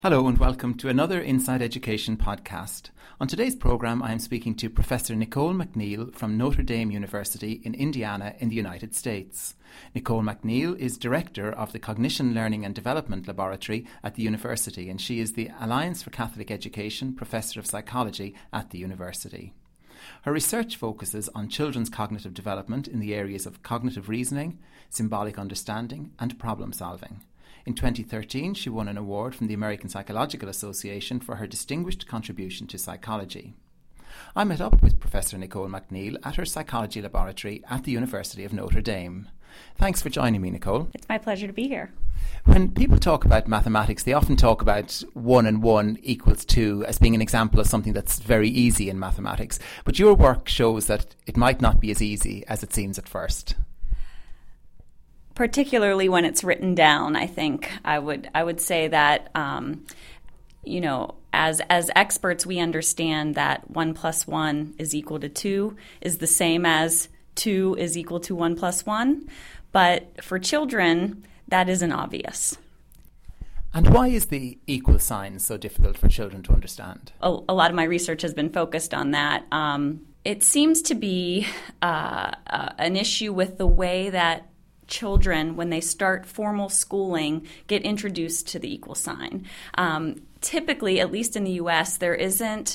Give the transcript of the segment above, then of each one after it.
Hello and welcome to another Inside Education podcast. On today's programme, I am speaking to Professor Nicole McNeil from Notre Dame University in Indiana in the United States. Nicole McNeil is Director of the Cognition, Learning and Development Laboratory at the university, and she is the Alliance for Catholic Education Professor of Psychology at the university. Her research focuses on children's cognitive development in the areas of cognitive reasoning, symbolic understanding and problem solving. In 2013, she won an award from the American Psychological Association for her distinguished contribution to psychology. I met up with Professor Nicole McNeil at her psychology laboratory at the University of Notre Dame. Thanks for joining me, Nicole. It's my pleasure to be here. When people talk about mathematics, they often talk about 1 and 1 equals 2 as being an example of something that's very easy in mathematics. But your work shows that it might not be as easy as it seems at first. Particularly when it's written down, I think I would say that as experts, we understand that 1 plus 1 is equal to 2 is the same as 2 is equal to 1 plus 1. But for children, that isn't obvious. And why is the equal sign so difficult for children to understand? A lot of my research has been focused on that. It seems to be an issue with the way that children, when they start formal schooling, get introduced to the equal sign. Typically, at least in the U.S., there isn't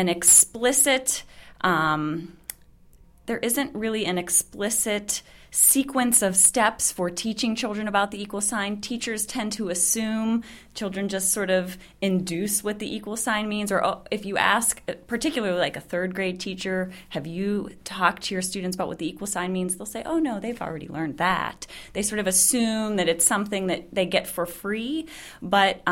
really an explicit sequence of steps for teaching children about the equal sign. Teachers tend to assume, children just sort of induce what the equal sign means. Or if you ask, particularly like a third grade teacher, have you talked to your students about what the equal sign means? They'll say, oh no, they've already learned that. They sort of assume that it's something that they get for free. But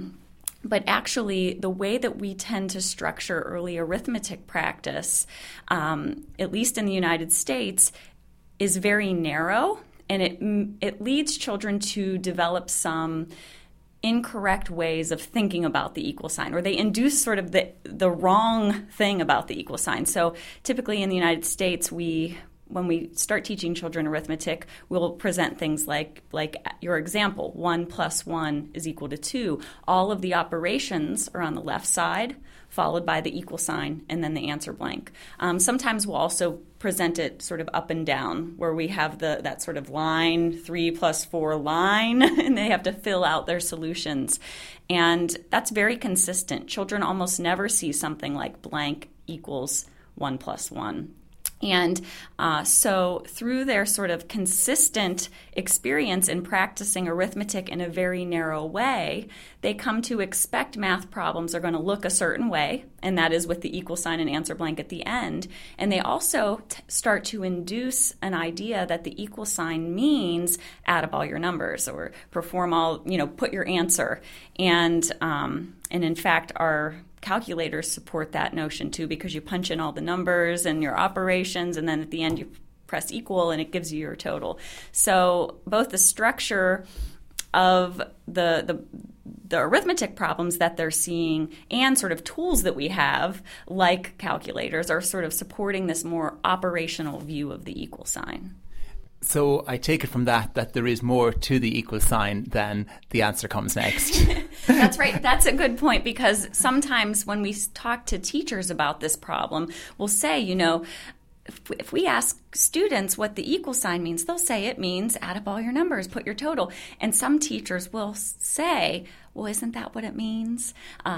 actually, the way that we tend to structure early arithmetic practice, at least in the United States, is very narrow, and it leads children to develop some incorrect ways of thinking about the equal sign, or they induce sort of the wrong thing about the equal sign. So typically in the United States, when we start teaching children arithmetic, we'll present things like your example, 1 plus 1 is equal to 2. All of the operations are on the left side, followed by the equal sign, and then the answer blank. Sometimes we'll also present it sort of up and down, where we have that sort of line, 3 plus 4 line, and they have to fill out their solutions. And that's very consistent. Children almost never see something like blank equals 1 plus 1. And so through their sort of consistent experience in practicing arithmetic in a very narrow way, they come to expect math problems are going to look a certain way, and that is with the equal sign and answer blank at the end. And they also start to induce an idea that the equal sign means add up all your numbers or perform put your answer. And in fact, our calculators support that notion too, because you punch in all the numbers and your operations, and then at the end you press equal and it gives you your total. So both the structure of the arithmetic problems that they're seeing and sort of tools that we have, like calculators, are sort of supporting this more operational view of the equal sign. So I take it from that there is more to the equal sign than the answer comes next. That's right. That's a good point, because sometimes when we talk to teachers about this problem, we'll say, if we ask students what the equal sign means, they'll say it means add up all your numbers, put your total. And some teachers will say, well, isn't that what it means?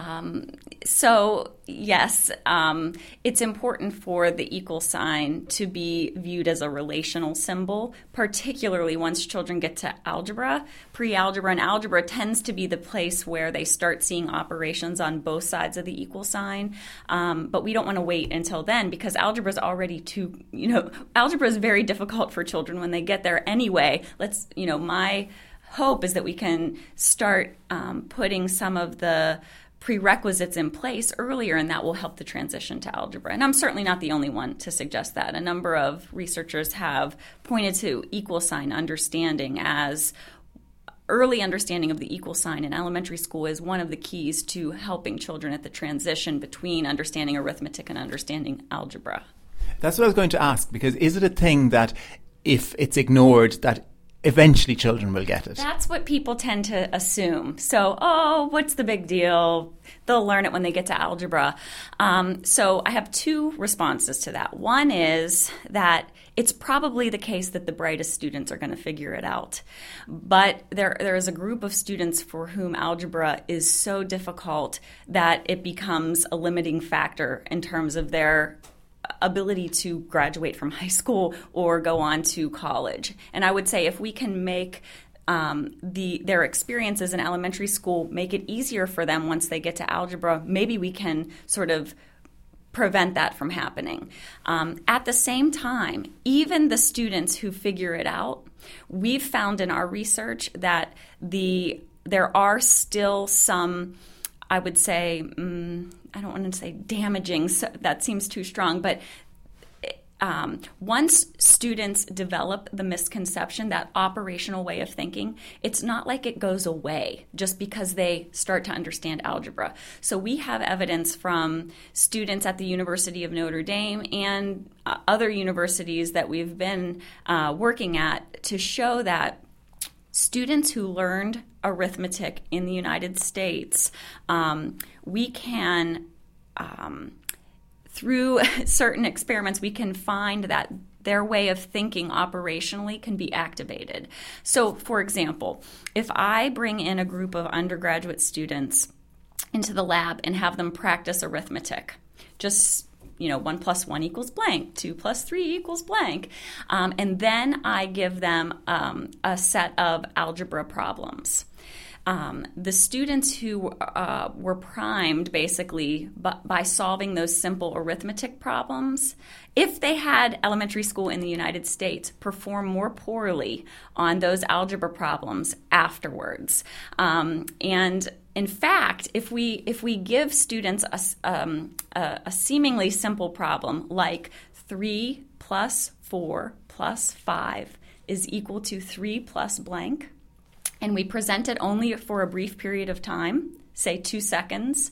So yes, it's important for the equal sign to be viewed as a relational symbol, particularly once children get to algebra. Pre-algebra and algebra tends to be the place where they start seeing operations on both sides of the equal sign. But we don't want to wait until then, because algebra is already algebra is very difficult for children when they get there anyway. My hope is that we can start putting some of the prerequisites in place earlier, and that will help the transition to algebra. And I'm certainly not the only one to suggest that. A number of researchers have pointed to equal sign understanding as early understanding of the equal sign in elementary school is one of the keys to helping children at the transition between understanding arithmetic and understanding algebra. That's what I was going to ask, because is it a thing that if it's ignored, that eventually children will get it. That's what people tend to assume. So, what's the big deal? They'll learn it when they get to algebra. So I have two responses to that. One is that it's probably the case that the brightest students are going to figure it out. But there is a group of students for whom algebra is so difficult that it becomes a limiting factor in terms of their ability to graduate from high school or go on to college. And I would say if we can make their experiences in elementary school make it easier for them once they get to algebra, maybe we can sort of prevent that from happening. At the same time, even the students who figure it out, we've found in our research that there are still some, I would say, I don't want to say damaging, so that seems too strong, but once students develop the misconception, that operational way of thinking, it's not like it goes away just because they start to understand algebra. So we have evidence from students at the University of Notre Dame and other universities that we've been working at to show that students who learned arithmetic in the United States, we can through certain experiments, we can find that their way of thinking operationally can be activated. So, for example, if I bring in a group of undergraduate students into the lab and have them practice arithmetic, just 1 + 1 = blank, 2 + 3 = blank, and then I give them a set of algebra problems. The students who were primed basically by solving those simple arithmetic problems, if they had elementary school in the United States, perform more poorly on those algebra problems afterwards. And in fact, if we give students a seemingly simple problem like 3 + 4 + 5 = 3 + blank, and we present it only for a brief period of time, say 2 seconds,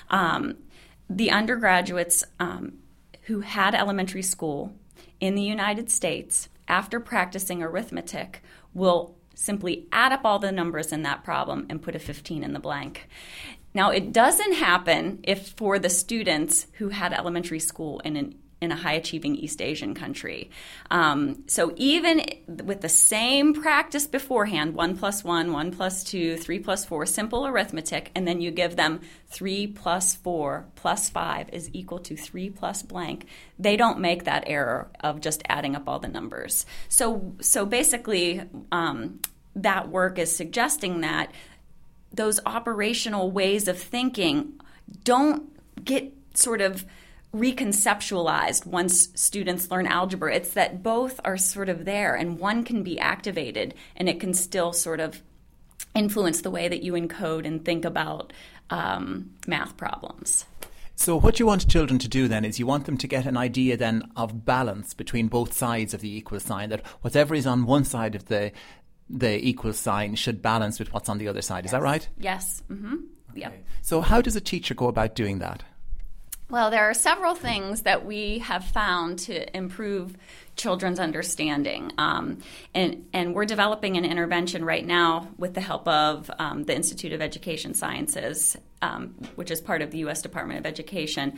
the undergraduates who had elementary school in the United States, after practicing arithmetic, will simply add up all the numbers in that problem and put a 15 in the blank. Now, it doesn't happen if for the students who had elementary school in a high-achieving East Asian country. So even with the same practice beforehand, 1 + 1, 1 + 2, 3 + 4, simple arithmetic, and then you give them 3 + 4 + 5 = 3 + blank, they don't make that error of just adding up all the numbers. So basically, that work is suggesting that those operational ways of thinking don't get sort of reconceptualized once students learn algebra. It's that both are sort of there and one can be activated and it can still sort of influence the way that you encode and think about math problems. So what you want children to do then is you want them to get an idea then of balance between both sides of the equal sign, that whatever is on one side of the equal sign should balance with what's on the other side. Is that right? Yes. Mm-hmm. Okay. Yep. So how does a teacher go about doing that? Well, there are several things that we have found to improve children's understanding. And we're developing an intervention right now with the help of the Institute of Education Sciences, which is part of the U.S. Department of Education.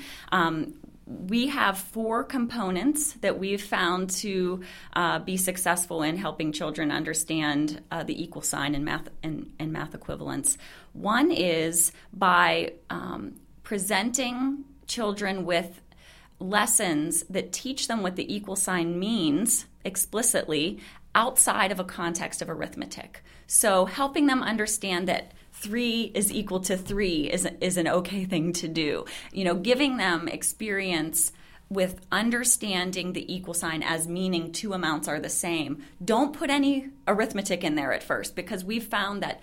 We have 4 components that we've found to be successful in helping children understand the equal sign and math equivalence. One is by presenting children with lessons that teach them what the equal sign means explicitly outside of a context of arithmetic. So helping them understand that 3 is equal to 3 is an okay thing to do. Giving them experience with understanding the equal sign as meaning 2 amounts are the same. Don't put any arithmetic in there at first, because we've found that,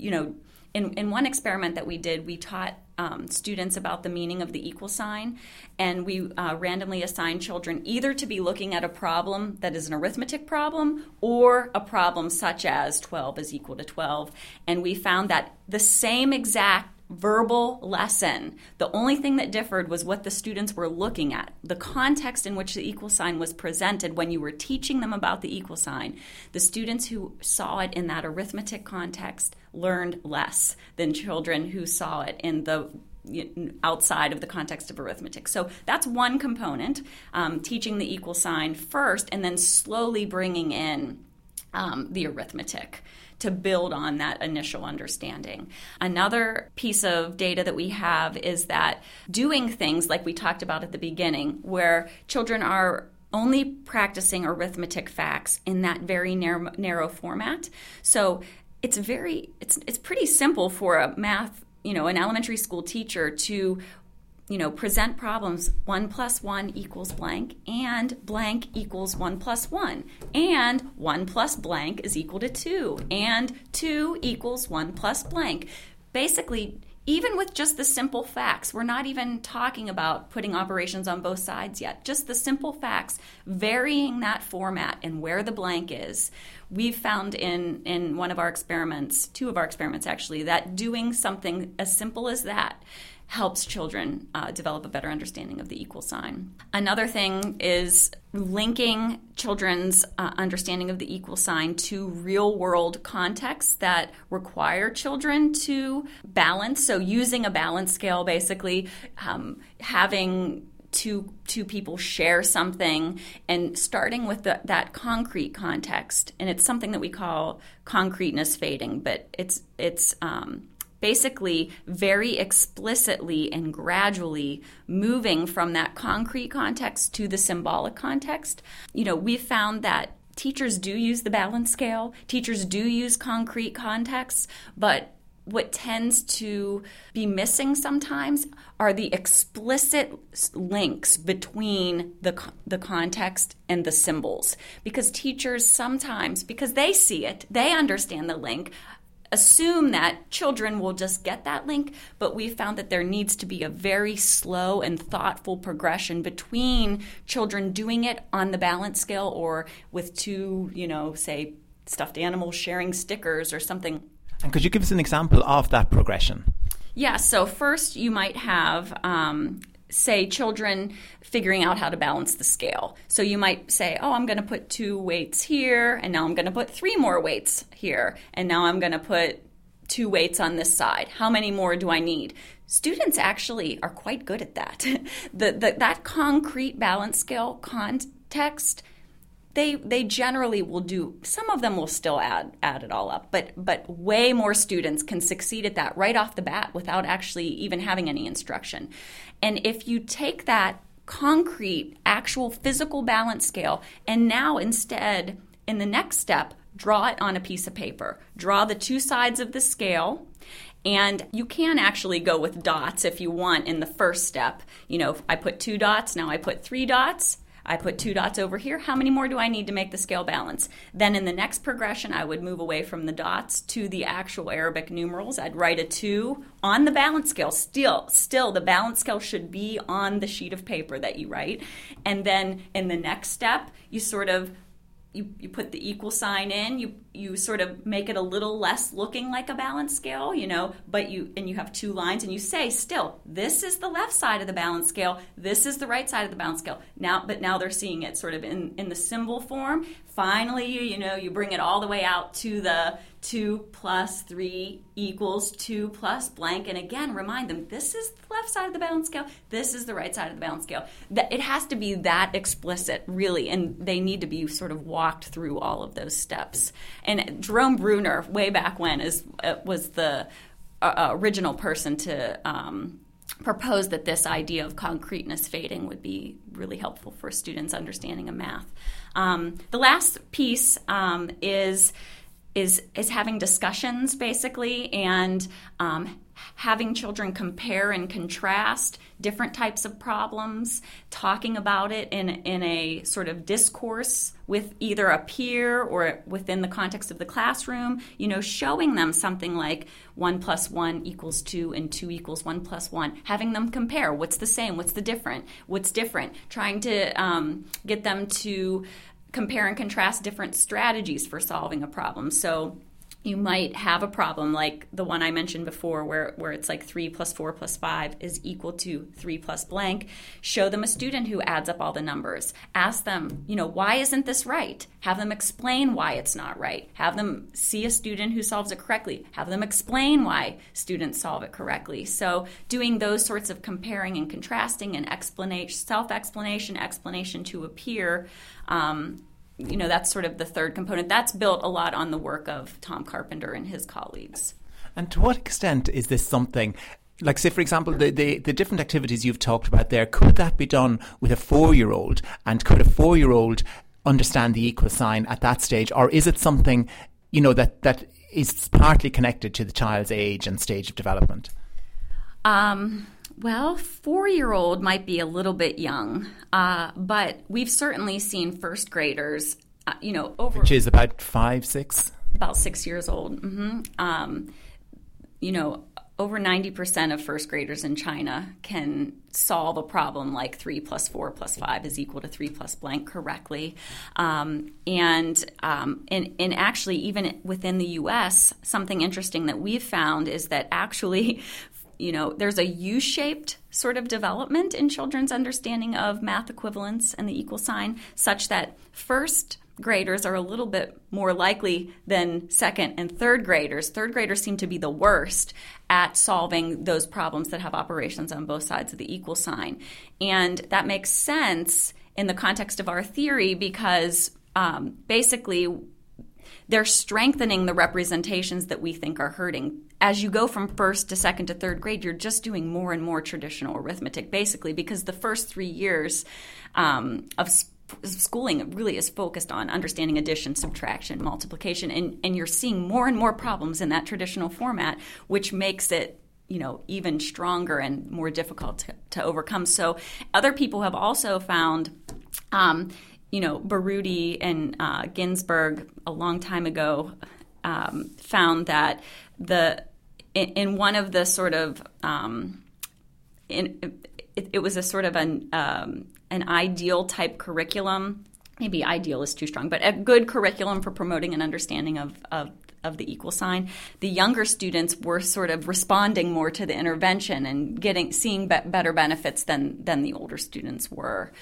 in one experiment that we did, we taught students about the meaning of the equal sign, and we randomly assigned children either to be looking at a problem that is an arithmetic problem or a problem such as 12 is equal to 12. And we found that the same exact verbal lesson. The only thing that differed was what the students were looking at, the context in which the equal sign was presented when you were teaching them about the equal sign. The students who saw it in that arithmetic context learned less than children who saw it in the outside of the context of arithmetic. So that's one component, teaching the equal sign first and then slowly bringing in the arithmetic to build on that initial understanding. Another piece of data that we have is that doing things like we talked about at the beginning, where children are only practicing arithmetic facts in that very narrow format. So it's pretty simple for a math, an elementary school teacher to present problems 1 + 1 = blank and blank equals 1 + 1 and 1 + blank is equal to 2 and 2 = 1 + blank. Basically, even with just the simple facts, we're not even talking about putting operations on both sides yet, just the simple facts, varying that format and where the blank is. We've found in one of our experiments, 2 of our experiments actually, that doing something as simple as that helps children develop a better understanding of the equal sign. Another thing is linking children's understanding of the equal sign to real-world contexts that require children to balance. So using a balance scale, basically, having two people share something and starting with that concrete context. And it's something that we call concreteness fading, but it's basically very explicitly and gradually moving from that concrete context to the symbolic context. We've found that teachers do use the balance scale, teachers do use concrete contexts, but what tends to be missing sometimes are the explicit links between the context and the symbols. Because teachers sometimes, because they see it, they understand the link, assume that children will just get that link, but we found that there needs to be a very slow and thoughtful progression between children doing it on the balance scale or with 2, say, stuffed animals sharing stickers or something. And could you give us an example of that progression? Yeah, so first you might have say children figuring out how to balance the scale. So you might say, I'm going to put 2 weights here, and now I'm going to put 3 more weights here, and now I'm going to put 2 weights on this side. How many more do I need? Students actually are quite good at that. That concrete balance scale context, they generally will do. Some of them will still add it all up, but way more students can succeed at that right off the bat without actually even having any instruction. And if you take that concrete, actual physical balance scale, and now instead, in the next step, draw it on a piece of paper. Draw the 2 sides of the scale, and you can actually go with dots if you want in the first step. I put 2 dots, now I put 3 dots. I put 2 dots over here. How many more do I need to make the scale balance? Then in the next progression, I would move away from the dots to the actual Arabic numerals. I'd write a 2 on the balance scale. Still, the balance scale should be on the sheet of paper that you write. And then in the next step, you sort of you put the equal sign in, you sort of make it a little less looking like a balance scale, but you have 2 lines, and you say still, this is the left side of the balance scale, this is the right side of the balance scale. Now they're seeing it sort of in the symbol form. Finally, you bring it all the way out to the 2 + 3 = 2 + blank, and again remind them this is the left side of the balance scale, this is the right side of the balance scale. It has to be that explicit, really, and they need to be sort of walked through all of those steps. And Jerome Bruner, way back when, was the original person to propose that this idea of concreteness fading would be really helpful for students' understanding of math. The last piece is having discussions, basically, and having children compare and contrast different types of problems, talking about it in a sort of discourse with either a peer or within the context of the classroom, showing them something like 1 + 1 = 2 and 2 = 1 + 1, having them compare what's the same, what's different, trying to get them to compare and contrast different strategies for solving a problem. So you might have a problem like the one I mentioned before where it's like 3 plus 4 plus 5 is equal to 3 plus blank. Show them a student who adds up all the numbers. Ask them, why isn't this right? Have them explain why it's not right. Have them see a student who solves it correctly. Have them explain why students solve it correctly. So doing those sorts of comparing and contrasting and self-explanation, explanation to a peer, that's sort of the third component. That's built a lot on the work of Tom Carpenter and his colleagues. And to what extent is this something, like say, for example, the different activities you've talked about there, could that be done with a 4-year-old? And could a 4-year-old understand the equal sign at that stage? Or is it something, that is partly connected to the child's age and stage of development? Well, 4-year-old might be a little bit young, but we've certainly seen first graders, which is about 5, 6? About 6 years old. Mm-hmm. Over 90% of first graders in China can solve a problem like 3 plus 4 plus 5 is equal to 3 plus blank correctly. And actually, even within the U.S., something interesting that we've found is that actually there's a U-shaped sort of development in children's understanding of math equivalence and the equal sign, such that first graders are a little bit more likely than second and third graders. Third graders seem to be the worst at solving those problems that have operations on both sides of the equal sign. And that makes sense in the context of our theory because basically they're strengthening the representations that we think are hurting. As you go from first to second to third grade, you're just doing more and more traditional arithmetic, basically, because the first 3 years of schooling really is focused on understanding addition, subtraction, multiplication, and you're seeing more and more problems in that traditional format, which makes it even stronger and more difficult to overcome. So other people have also found Baruti and Ginsberg a long time ago found that in one of the sort of it was a sort of an ideal type curriculum. Maybe ideal is too strong, but a good curriculum for promoting an understanding of the equal sign. The younger students were sort of responding more to the intervention and seeing better benefits than the older students were.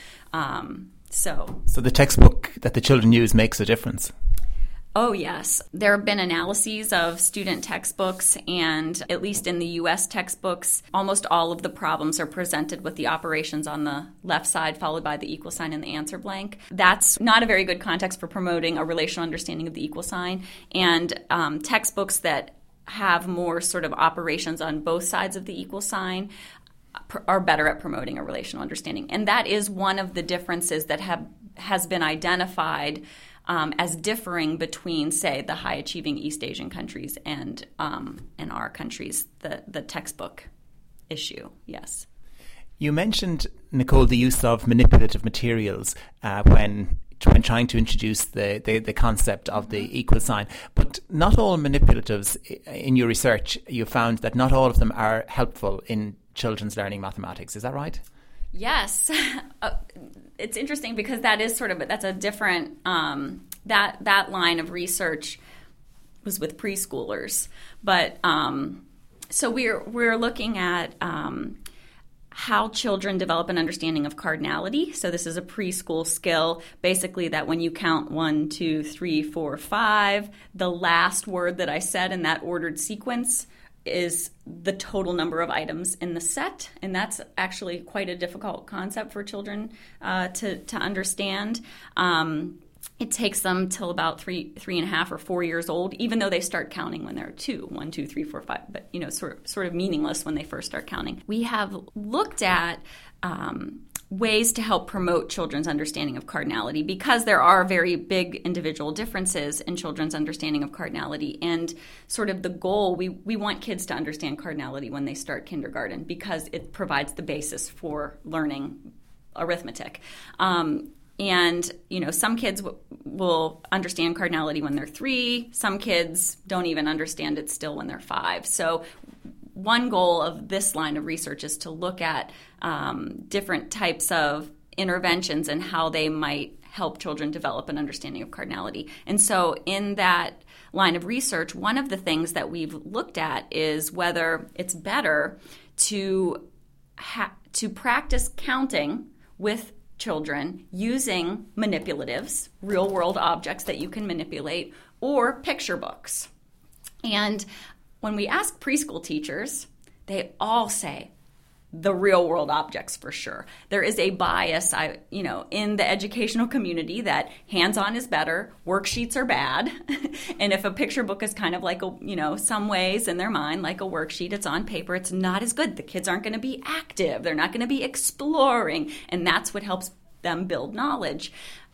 So the textbook that the children use makes a difference. Oh, yes. There have been analyses of student textbooks, and at least in the U.S. textbooks, almost all of the problems are presented with the operations on the left side, followed by the equal sign and the answer blank. That's not a very good context for promoting a relational understanding of the equal sign. And textbooks that have more sort of operations on both sides of the equal sign are better at promoting a relational understanding. And that is one of the differences that has been identified as differing between, say, the high-achieving East Asian countries and our countries, the textbook issue, yes. You mentioned, Nicole, the use of manipulative materials when trying to introduce the concept of the equal sign. But not all manipulatives, in your research, you found that not all of them are helpful in children's learning mathematics. Is that right? Yes. It's interesting because that's a different, that line of research was with preschoolers. But so we're looking at how children develop an understanding of cardinality. So this is a preschool skill, basically that when you count 1, 2, 3, 4, 5, the last word that I said in that ordered sequence is the total number of items in the set, and that's actually quite a difficult concept for children to understand. It takes them till about 3.5 or 4 years old, even though they start counting when they're 2, 1, 2, 3, 4, 5, but sort of meaningless when they first start counting. We have looked at ways to help promote children's understanding of cardinality because there are very big individual differences in children's understanding of cardinality. And sort of the goal, we want kids to understand cardinality when they start kindergarten because it provides the basis for learning arithmetic. And, some kids will understand cardinality when they're 3. Some kids don't even understand it still when they're 5. So one goal of this line of research is to look at different types of interventions and how they might help children develop an understanding of cardinality. And so in that line of research, one of the things that we've looked at is whether it's better to practice counting with children using manipulatives, real-world objects that you can manipulate, or picture books. And when we ask preschool teachers, they all say the real-world objects for sure. There is a bias, in the educational community that hands-on is better, worksheets are bad, and if a picture book is kind of like some ways in their mind like a worksheet, it's on paper, it's not as good. The kids aren't going to be active, they're not going to be exploring, and that's what helps them build knowledge.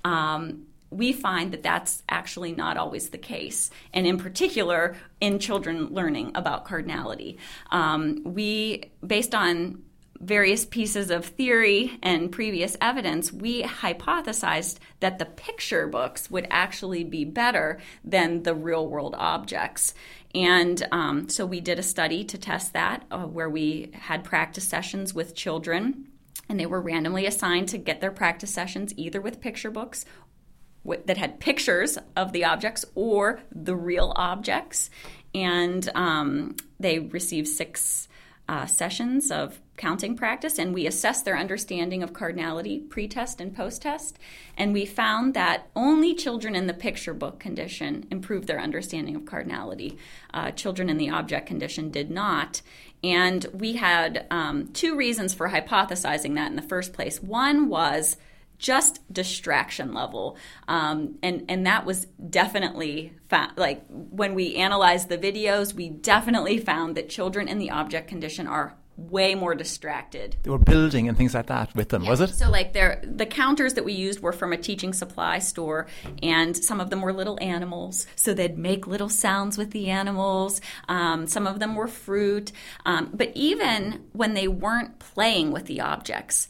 We find that that's actually not always the case, and in particular in children learning about cardinality. We, based on various pieces of theory and previous evidence, we hypothesized that the picture books would actually be better than the real-world objects. And so we did a study to test that, where we had practice sessions with children, and they were randomly assigned to get their practice sessions either with picture books that had pictures of the objects or the real objects. And they received 6 sessions of counting practice, and we assessed their understanding of cardinality pre-test and post-test. And we found that only children in the picture book condition improved their understanding of cardinality. Children in the object condition did not. And we had 2 reasons for hypothesizing that in the first place. One was just distraction level. And that was definitely like when we analyzed the videos, we definitely found that children in the object condition are way more distracted. They were building and things like that with them, was it? So like the counters that we used were from a teaching supply store, and some of them were little animals, so they'd make little sounds with the animals. Some of them were fruit. But even when they weren't playing with the objects,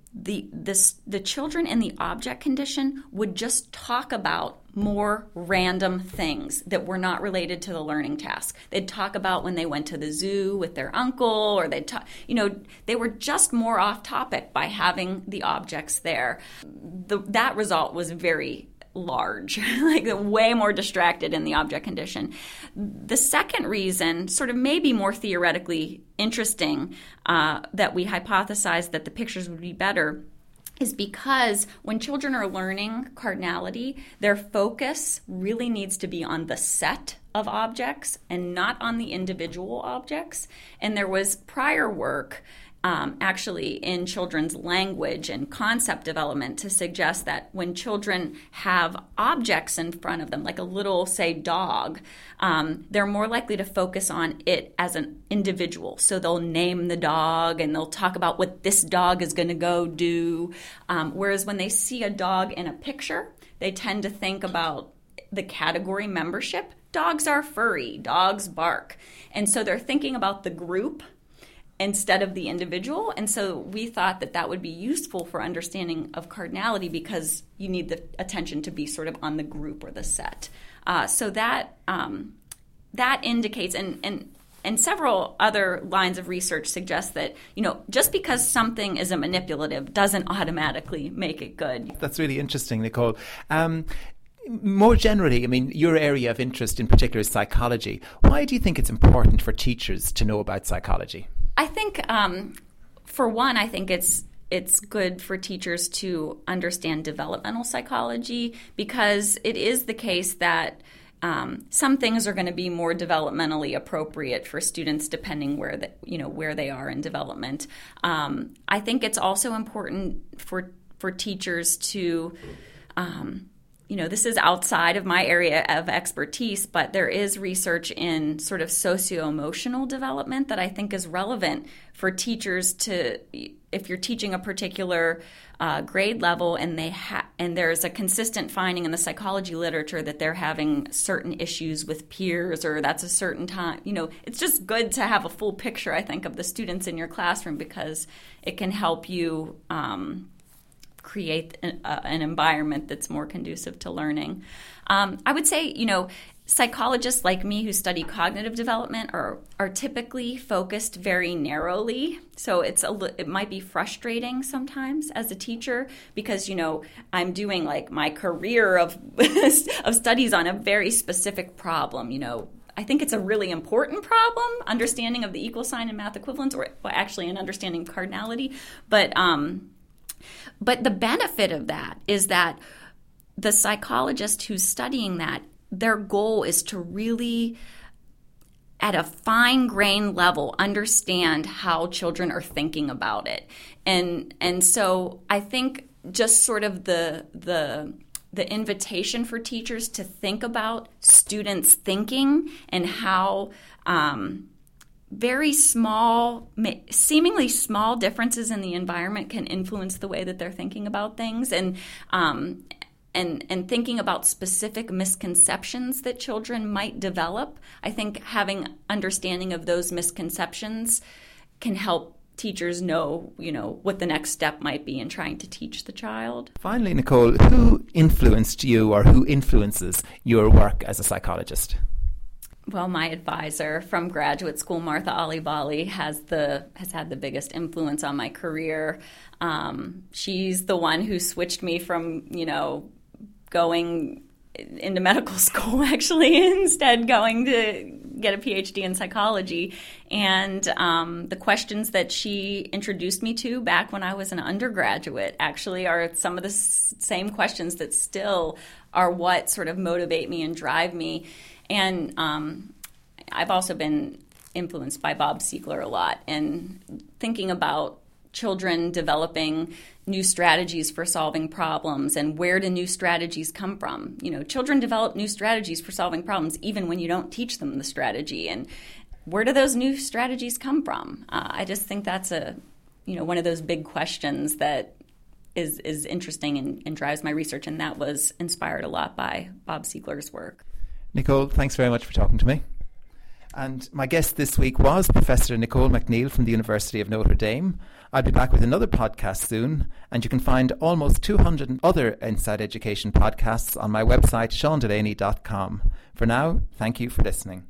the children in the object condition would just talk about more random things that were not related to the learning task. They'd talk about when they went to the zoo with their uncle, or they'd talk, they were just more off topic by having the objects there. That result was very large, like way more distracted in the object condition. The second reason, sort of maybe more theoretically interesting, that we hypothesized that the pictures would be better is because when children are learning cardinality, their focus really needs to be on the set of objects and not on the individual objects. And there was prior work actually in children's language and concept development to suggest that when children have objects in front of them, like a little, say, dog, they're more likely to focus on it as an individual. So they'll name the dog and they'll talk about what this dog is going to go do. Whereas when they see a dog in a picture, they tend to think about the category membership. Dogs are furry, dogs bark. And so they're thinking about the group instead of the individual. And so we thought that would be useful for understanding of cardinality because you need the attention to be sort of on the group or the set. So that indicates, and several other lines of research suggest that, just because something is a manipulative doesn't automatically make it good. That's really interesting, Nicole. More generally, your area of interest in particular is psychology. Why do you think it's important for teachers to know about psychology? I think, for one, I think it's good for teachers to understand developmental psychology because it is the case that some things are going to be more developmentally appropriate for students depending where they are in development. I think it's also important for teachers to this is outside of my area of expertise, but there is research in sort of socio-emotional development that I think is relevant for teachers to, if you're teaching a particular grade level and there's a consistent finding in the psychology literature that they're having certain issues with peers or that's a certain time, it's just good to have a full picture, I think, of the students in your classroom because it can help you create an environment that's more conducive to learning. I would say, Psychologists like me who study cognitive development are typically focused very narrowly. So it might be frustrating sometimes as a teacher because, I'm doing like my career of studies on a very specific problem. I think it's a really important problem, understanding of the equal sign and math equivalence, or actually an understanding of cardinality. But the benefit of that is that the psychologist who's studying that, their goal is to really, at a fine-grained level, understand how children are thinking about it. And so I think just sort of the invitation for teachers to think about students' thinking and how very small, seemingly small differences in the environment can influence the way that they're thinking about things, and thinking about specific misconceptions that children might develop. I think having understanding of those misconceptions can help teachers know, what the next step might be in trying to teach the child. Finally, Nicole, who influenced you or who influences your work as a psychologist? Well, my advisor from graduate school, Martha Alibali, has had the biggest influence on my career. She's the one who switched me from, going into medical school, actually, instead going to get a PhD in psychology. And the questions that she introduced me to back when I was an undergraduate actually are some of the same questions that still are what sort of motivate me and drive me. And I've also been influenced by Bob Siegler a lot, and thinking about children developing new strategies for solving problems, and where do new strategies come from? Children develop new strategies for solving problems even when you don't teach them the strategy. And where do those new strategies come from? I just think that's one of those big questions that is interesting and drives my research, and that was inspired a lot by Bob Siegler's work. Nicole, thanks very much for talking to me. And my guest this week was Professor Nicole McNeill from the University of Notre Dame. I'll be back with another podcast soon, and you can find almost 200 other Inside Education podcasts on my website, seandelaney.com. For now, thank you for listening.